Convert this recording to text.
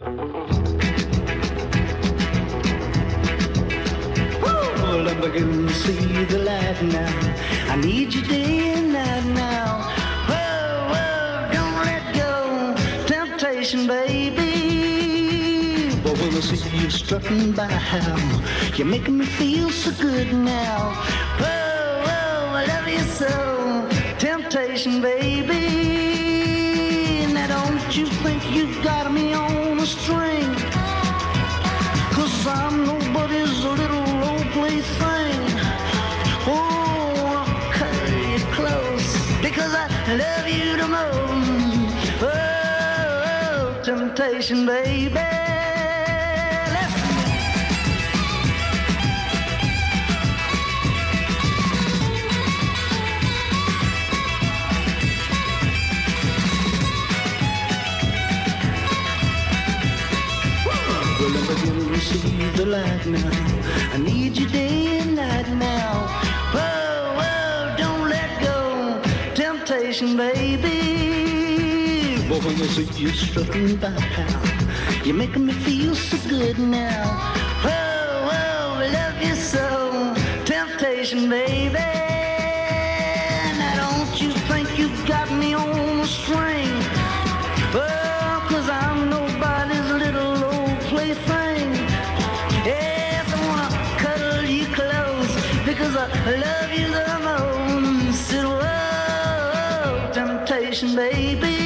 Well, I'm beginning to see the light now. I need you day and night now. Whoa, whoa, don't let go. Temptation, baby. But when I see you strutting by, you're making me feel so good now. Whoa, whoa, I love you so. Temptation, baby. Now don't you think you got me on a string? 'Cause I'm nobody's little old plaything. Oh, I'll cut you close because I love you the most. Oh, temptation, baby. Well, I'm beginning to see the light now. I need you day and night now. Whoa, whoa, don't let go. Temptation, baby. But when I see you strutting by, you're making me feel so good now. Whoa, whoa, I love you so. Temptation, baby. Now don't you think you got me on a string? Oh, 'cause I'm nobody's little old plaything. Yes, I wanna cuddle you close because I love you the most. Whoa, temptation, baby.